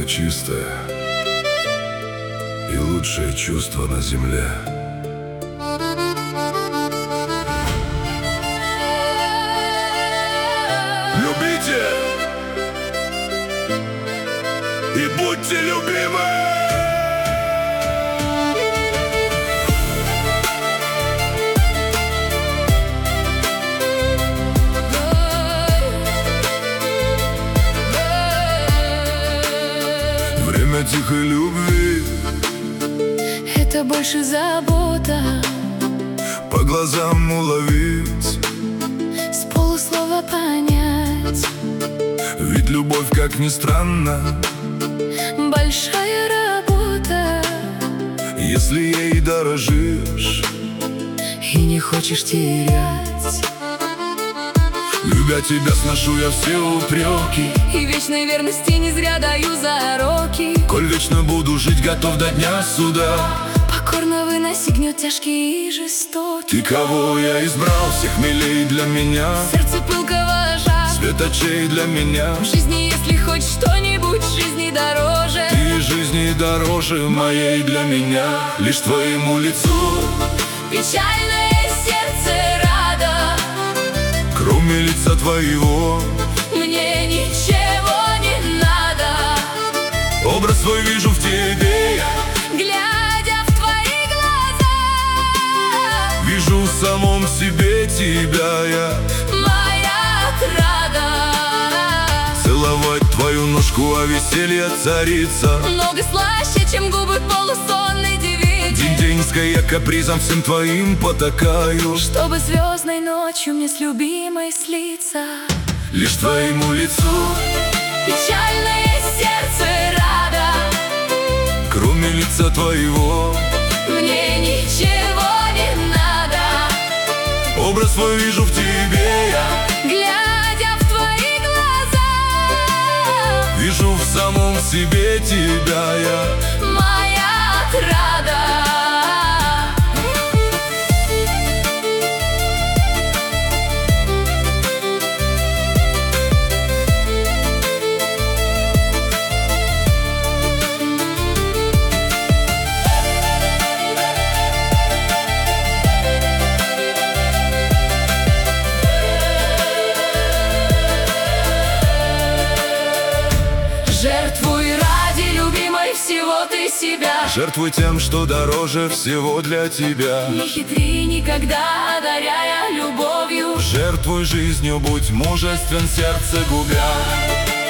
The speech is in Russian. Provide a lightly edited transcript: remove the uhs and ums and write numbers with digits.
чистое и лучшее чувство на земле. Любите и будьте любимы. Время тихой любви — это больше забота. По глазам уловить, С полуслова понять. ведь любовь, как ни странно, Большая работа. если ей дорожишь И не хочешь терять. Любя тебя, сношу я все упреки. И вечной верности не зря даю зароки. Коль вечно буду жить, готов до дня суда. Покорно выноси гнет тяжкий и жестокий. Ты, кого я избрал, всех милей для меня. Сердце пылкого жар. Свет очей для меня. В жизни, если хоть что-нибудь, жизни дороже. Ты жизни дороже моей для меня. Лишь твоему лицу Печальное сердце рада. кроме лица твоего Мне ничего не надо. образ свой вижу в тебе я. Глядя в твои глаза, Вижу в самом себе тебя я. моя отрада. Целовать твою ножку, а веселье царица. Много слаще, чем губы полусонной девицы. День-деньской я капризом всем твоим потакаю. Чтобы звездной ночью мне с любимой слиться. Лишь твоему лицу Печальное сердце рада. кроме лица твоего Мне ничего не надо. образ свой вижу в тебе я. Глядя в твои глаза, Вижу в самом себе тебя я. моя отрада. Жертвуй ради любимой всего ты себя. Жертвуй тем, что дороже всего для тебя. Не хитри никогда, одаряя любовью. Жертвуй жизнью, будь мужествен, сердце губя.